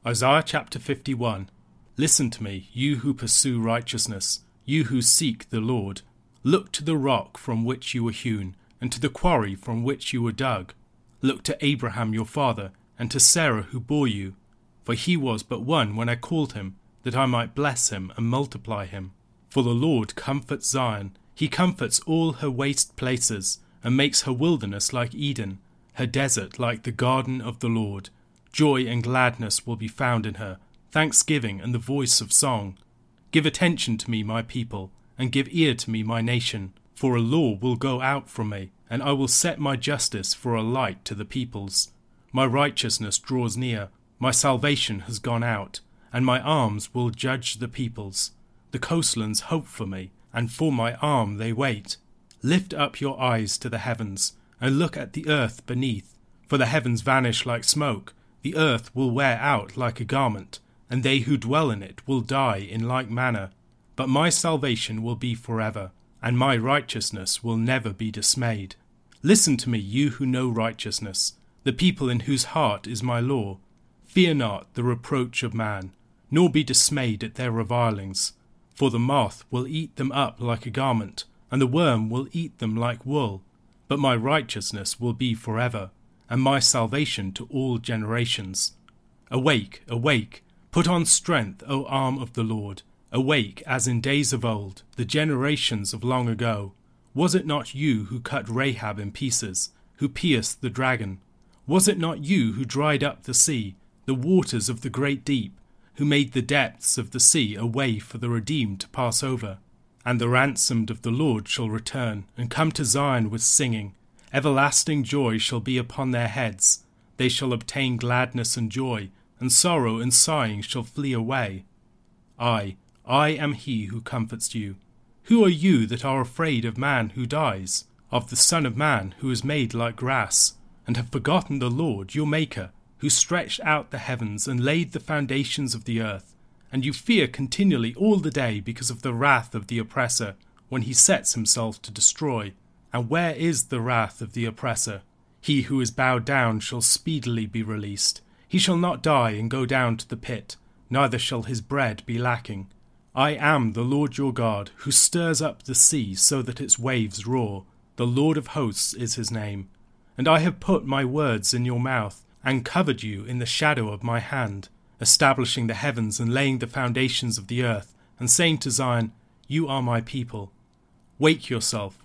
Isaiah chapter 51. Listen to me, you who pursue righteousness, you who seek the Lord. Look to the rock from which you were hewn, and to the quarry from which you were dug. Look to Abraham your father, and to Sarah who bore you. For he was but one when I called him, that I might bless him and multiply him. For the Lord comforts Zion, he comforts all her waste places, and makes her wilderness like Eden, her desert like the garden of the Lord. Joy and gladness will be found in her, thanksgiving and the voice of song. Give attention to me, my people, and give ear to me, my nation. For a law will go out from me, and I will set my justice for a light to the peoples. My righteousness draws near, my salvation has gone out, and my arms will judge the peoples. The coastlands hope for me, and for my arm they wait. Lift up your eyes to the heavens, and look at the earth beneath. For the heavens vanish like smoke, the earth will wear out like a garment, and they who dwell in it will die in like manner. But my salvation will be forever, and my righteousness will never be dismayed. Listen to me, you who know righteousness, the people in whose heart is my law. Fear not the reproach of man, nor be dismayed at their revilings. For the moth will eat them up like a garment, and the worm will eat them like wool. But my righteousness will be forever, and my salvation to all generations. Awake, awake, put on strength, O arm of the Lord. Awake, as in days of old, the generations of long ago. Was it not you who cut Rahab in pieces, who pierced the dragon? Was it not you who dried up the sea, the waters of the great deep, who made the depths of the sea a way for the redeemed to pass over? And the ransomed of the Lord shall return, and come to Zion with singing. Everlasting joy shall be upon their heads. They shall obtain gladness and joy, and sorrow and sighing shall flee away. I am he who comforts you. Who are you that are afraid of man who dies, of the Son of Man who is made like grass, and have forgotten the Lord your Maker, who stretched out the heavens and laid the foundations of the earth? And you fear continually all the day because of the wrath of the oppressor, when he sets himself to destroy. And where is the wrath of the oppressor? He who is bowed down shall speedily be released. He shall not die and go down to the pit, neither shall his bread be lacking. I am the Lord your God, who stirs up the sea so that its waves roar. The Lord of hosts is his name. And I have put my words in your mouth, and covered you in the shadow of my hand, establishing the heavens and laying the foundations of the earth, and saying to Zion, You are my people. Wake yourself,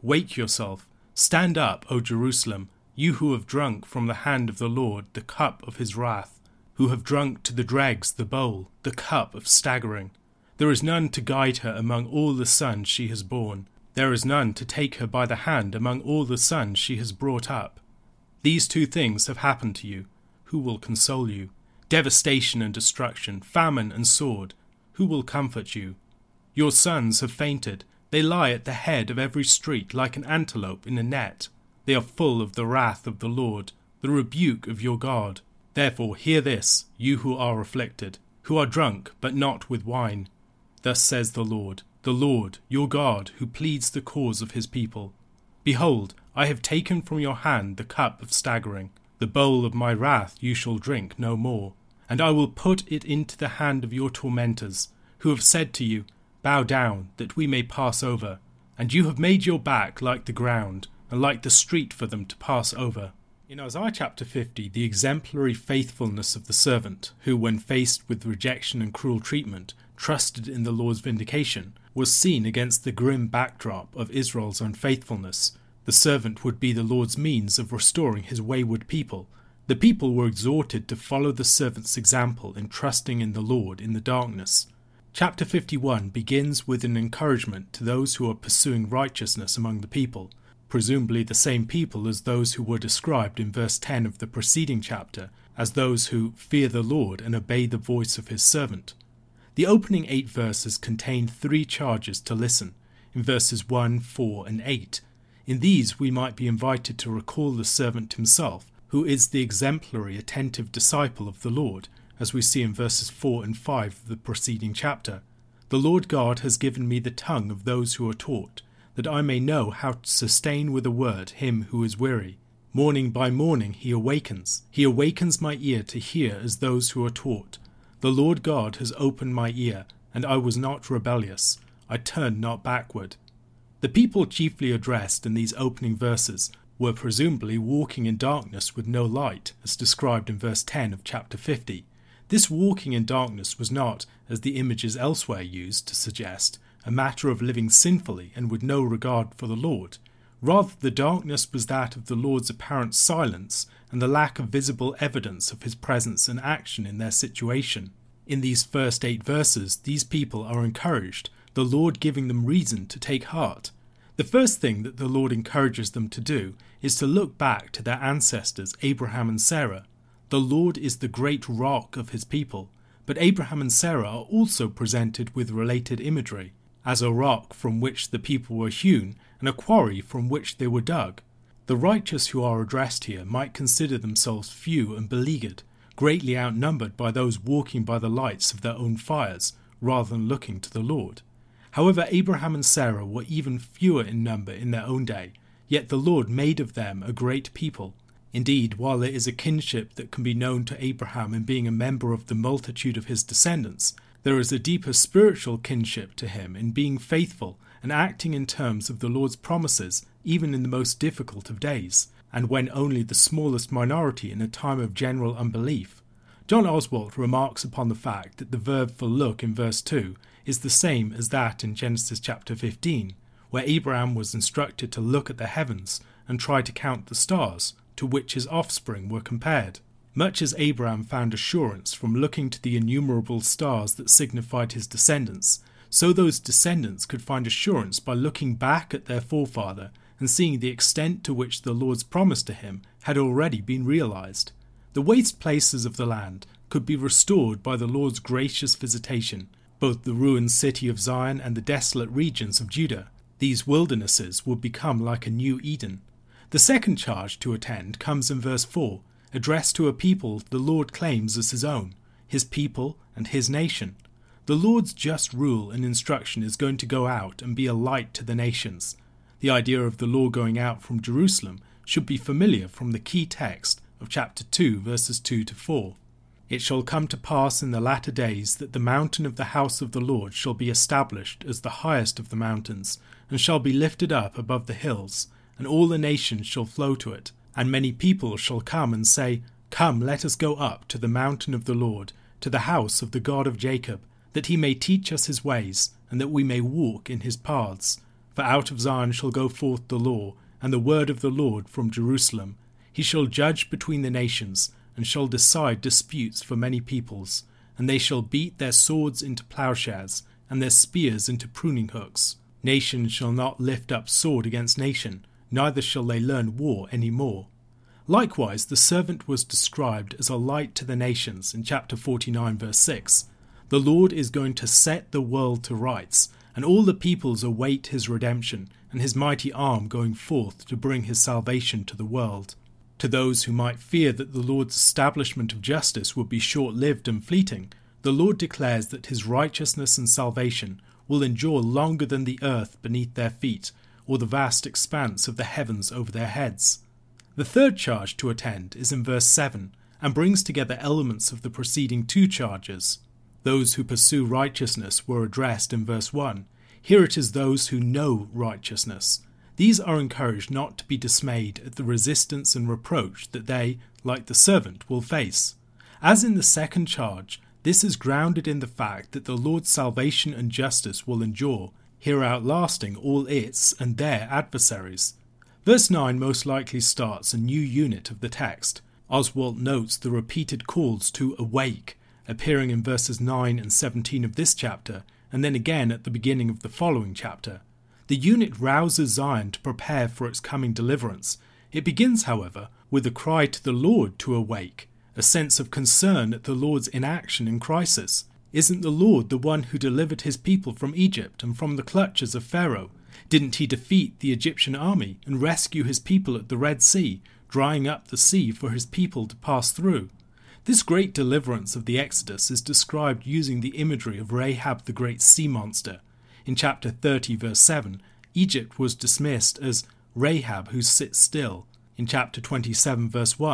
stand up, O Jerusalem, you who have drunk from the hand of the Lord the cup of his wrath, who have drunk to the dregs the bowl, the cup of staggering. There is none to guide her among all the sons she has borne. There is none to take her by the hand among all the sons she has brought up. These two things have happened to you. Who will console you? Devastation and destruction, famine and sword. Who will comfort you? Your sons have fainted. They lie at the head of every street like an antelope in a net. They are full of the wrath of the Lord, the rebuke of your God. Therefore hear this, you who are afflicted, who are drunk, but not with wine. Thus says the Lord, your God, who pleads the cause of his people. Behold, I have taken from your hand the cup of staggering. The bowl of my wrath you shall drink no more. And I will put it into the hand of your tormentors, who have said to you, Bow down, that we may pass over. And you have made your back like the ground, and like the street for them to pass over. In Isaiah chapter 50, the exemplary faithfulness of the servant, who, when faced with rejection and cruel treatment, trusted in the Lord's vindication, was seen against the grim backdrop of Israel's unfaithfulness. The servant would be the Lord's means of restoring his wayward people. The people were exhorted to follow the servant's example in trusting in the Lord in the darkness. Chapter 51 begins with an encouragement to those who are pursuing righteousness among the people, presumably the same people as those who were described in verse 10 of the preceding chapter, as those who fear the Lord and obey the voice of his servant. The opening 8 verses contain 3 charges to listen, in verses 1, 4 and 8. In these we might be invited to recall the servant himself, who is the exemplary attentive disciple of the Lord, as we see in verses 4 and 5 of the preceding chapter. The Lord God has given me the tongue of those who are taught, that I may know how to sustain with a word him who is weary. Morning by morning he awakens my ear to hear as those who are taught. The Lord God has opened my ear, and I was not rebellious. I turned not backward. The people chiefly addressed in these opening verses were presumably walking in darkness with no light, as described in verse 10 of chapter 50. This walking in darkness was not, as the images elsewhere used to suggest, a matter of living sinfully and with no regard for the Lord. Rather, the darkness was that of the Lord's apparent silence and the lack of visible evidence of his presence and action in their situation. In these first 8 verses, these people are encouraged, the Lord giving them reason to take heart. The first thing that the Lord encourages them to do is to look back to their ancestors Abraham and Sarah. The Lord is the great rock of his people, but Abraham and Sarah are also presented with related imagery, as a rock from which the people were hewn and a quarry from which they were dug. The righteous who are addressed here might consider themselves few and beleaguered, greatly outnumbered by those walking by the lights of their own fires, rather than looking to the Lord. However, Abraham and Sarah were even fewer in number in their own day, yet the Lord made of them a great people. Indeed, while there is a kinship that can be known to Abraham in being a member of the multitude of his descendants, there is a deeper spiritual kinship to him in being faithful and acting in terms of the Lord's promises, even in the most difficult of days, and when only the smallest minority in a time of general unbelief. John Oswalt remarks upon the fact that the verb for look in verse 2 is the same as that in Genesis chapter 15, where Abraham was instructed to look at the heavens and try to count the stars, to which his offspring were compared. Much as Abraham found assurance from looking to the innumerable stars that signified his descendants, so those descendants could find assurance by looking back at their forefather and seeing the extent to which the Lord's promise to him had already been realized. The waste places of the land could be restored by the Lord's gracious visitation, both the ruined city of Zion and the desolate regions of Judah. These wildernesses would become like a new Eden. The second charge to attend comes in verse 4, addressed to a people the Lord claims as his own, his people and his nation. The Lord's just rule and instruction is going to go out and be a light to the nations. The idea of the law going out from Jerusalem should be familiar from the key text of chapter 2, verses 2 to 4. It shall come to pass in the latter days that the mountain of the house of the Lord shall be established as the highest of the mountains, and shall be lifted up above the hills, and all the nations shall flow to it. And many people shall come and say, Come, let us go up to the mountain of the Lord, to the house of the God of Jacob, that he may teach us his ways, and that we may walk in his paths. For out of Zion shall go forth the law, and the word of the Lord from Jerusalem. He shall judge between the nations, and shall decide disputes for many peoples. And they shall beat their swords into plowshares, and their spears into pruning hooks. Nation shall not lift up sword against nation, neither shall they learn war any more. Likewise, the servant was described as a light to the nations in chapter 49, verse 6. The Lord is going to set the world to rights, and all the peoples await his redemption, and his mighty arm going forth to bring his salvation to the world. To those who might fear that the Lord's establishment of justice would be short-lived and fleeting, the Lord declares that his righteousness and salvation will endure longer than the earth beneath their feet, or the vast expanse of the heavens over their heads. The third charge to attend is in verse 7, and brings together elements of the preceding 2 charges. Those who pursue righteousness were addressed in verse 1. Here it is those who know righteousness. These are encouraged not to be dismayed at the resistance and reproach that they, like the servant, will face. As in the second charge, this is grounded in the fact that the Lord's salvation and justice will endure, here outlasting all its and their adversaries. Verse 9 most likely starts a new unit of the text. Oswalt notes the repeated calls to awake, appearing in verses 9 and 17 of this chapter, and then again at the beginning of the following chapter. The unit rouses Zion to prepare for its coming deliverance. It begins, however, with a cry to the Lord to awake, a sense of concern at the Lord's inaction in crisis. Isn't the Lord the one who delivered his people from Egypt and from the clutches of Pharaoh? Didn't he defeat the Egyptian army and rescue his people at the Red Sea, drying up the sea for his people to pass through? This great deliverance of the Exodus is described using the imagery of Rahab the great sea monster. In chapter 30 verse 7, Egypt was dismissed as Rahab who sits still. In chapter 27 verse 1, the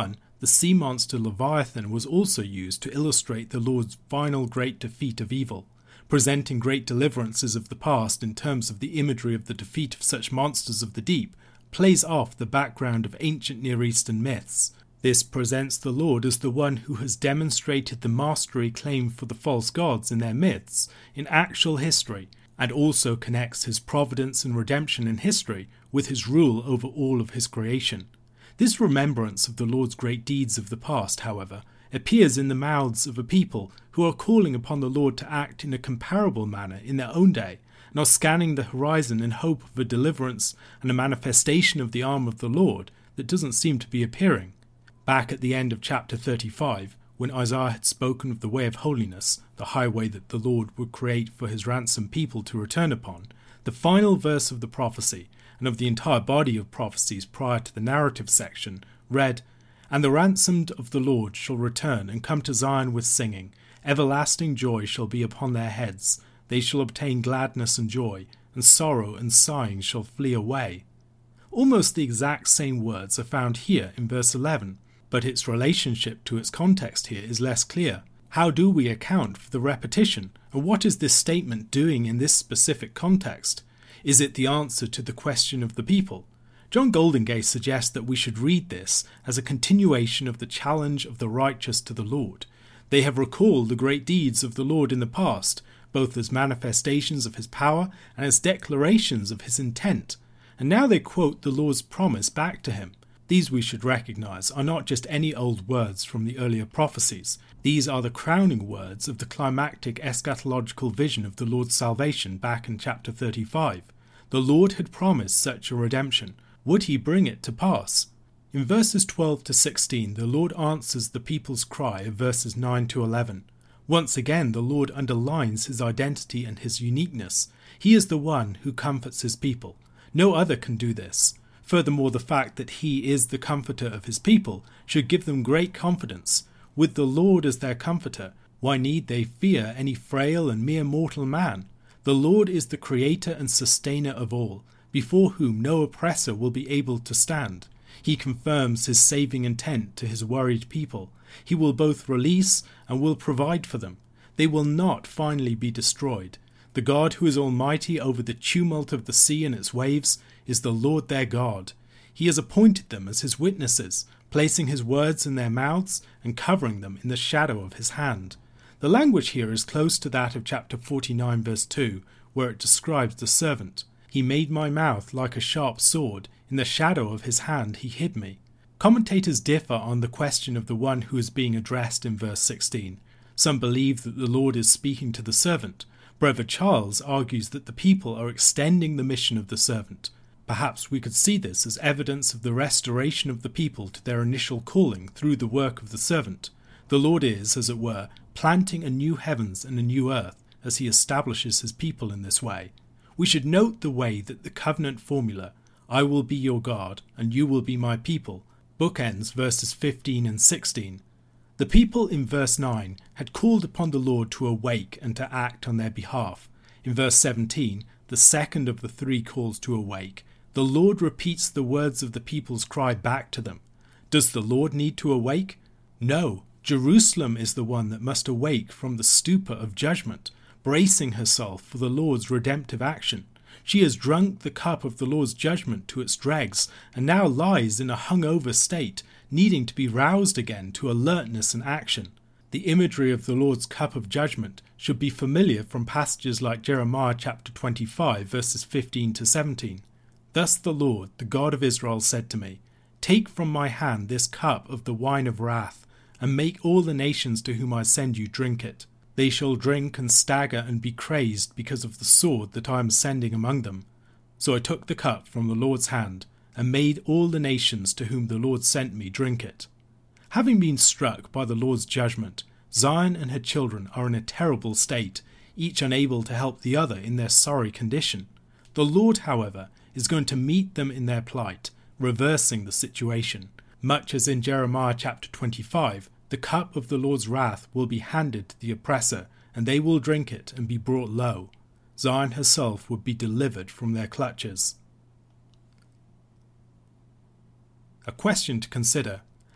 The sea monster Leviathan was also used to illustrate the Lord's final great defeat of evil, presenting great deliverances of the past in terms of the imagery of the defeat of such monsters of the deep, plays off the background of ancient Near Eastern myths. This presents the Lord as the one who has demonstrated the mastery claimed for the false gods in their myths in actual history, and also connects his providence and redemption in history with his rule over all of his creation. This remembrance of the Lord's great deeds of the past, however, appears in the mouths of a people who are calling upon the Lord to act in a comparable manner in their own day, and are scanning the horizon in hope of a deliverance and a manifestation of the arm of the Lord that doesn't seem to be appearing. Back at the end of chapter 35, when Isaiah had spoken of the way of holiness, the highway that the Lord would create for his ransomed people to return upon, the final verse of the prophecy, and of the entire body of prophecies prior to the narrative section, read, "And the ransomed of the Lord shall return and come to Zion with singing. Everlasting joy shall be upon their heads. They shall obtain gladness and joy, and sorrow and sighing shall flee away." Almost the exact same words are found here in verse 11, but its relationship to its context here is less clear. How do we account for the repetition, and what is this statement doing in this specific context? Is it the answer to the question of the people? John Goldingay suggests that we should read this as a continuation of the challenge of the righteous to the Lord. They have recalled the great deeds of the Lord in the past, both as manifestations of his power and as declarations of his intent, and now they quote the Lord's promise back to him. These, we should recognize, are not just any old words from the earlier prophecies. These are the crowning words of the climactic eschatological vision of the Lord's salvation back in chapter 35. The Lord had promised such a redemption. Would he bring it to pass? In verses 12 to 16, the Lord answers the people's cry of verses 9 to 11. Once again, the Lord underlines his identity and his uniqueness. He is the one who comforts his people. No other can do this. Furthermore, the fact that he is the comforter of his people should give them great confidence. With the Lord as their comforter, why need they fear any frail and mere mortal man? The Lord is the creator and sustainer of all, before whom no oppressor will be able to stand. He confirms his saving intent to his worried people. He will both release and will provide for them. They will not finally be destroyed. The God who is almighty over the tumult of the sea and its waves is the Lord their God. He has appointed them as his witnesses, placing his words in their mouths and covering them in the shadow of his hand. The language here is close to that of chapter 49 verse 2, where it describes the servant. He made my mouth like a sharp sword. In the shadow of his hand he hid me. Commentators differ on the question of the one who is being addressed in verse 16. Some believe that the Lord is speaking to the servant. Brother Charles argues that the people are extending the mission of the servant. Perhaps we could see this as evidence of the restoration of the people to their initial calling through the work of the servant. The Lord is, as it were, planting a new heavens and a new earth as he establishes his people in this way. We should note the way that the covenant formula, "I will be your God and you will be my people," bookends verses 15 and 16. The people in verse 9 had called upon the Lord to awake and to act on their behalf. In verse 17, the second of the three calls to awake, the Lord repeats the words of the people's cry back to them. Does the Lord need to awake? No. Jerusalem is the one that must awake from the stupor of judgment, bracing herself for the Lord's redemptive action. She has drunk the cup of the Lord's judgment to its dregs, and now lies in a hungover state, needing to be roused again to alertness and action. The imagery of the Lord's cup of judgment should be familiar from passages like Jeremiah chapter 25, verses 15 to 17. Thus the Lord, the God of Israel, said to me, "Take from my hand this cup of the wine of wrath, and make all the nations to whom I send you drink it. They shall drink and stagger and be crazed because of the sword that I am sending among them." So I took the cup from the Lord's hand, and made all the nations to whom the Lord sent me drink it. Having been struck by the Lord's judgment, Zion and her children are in a terrible state, each unable to help the other in their sorry condition. The Lord, however, is going to meet them in their plight, reversing the situation. Much as in Jeremiah chapter 25, the cup of the Lord's wrath will be handed to the oppressor, and they will drink it and be brought low. Zion herself would be delivered from their clutches. A question to consider.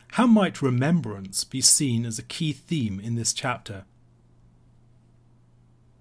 How might remembrance be seen as a key theme in this chapter?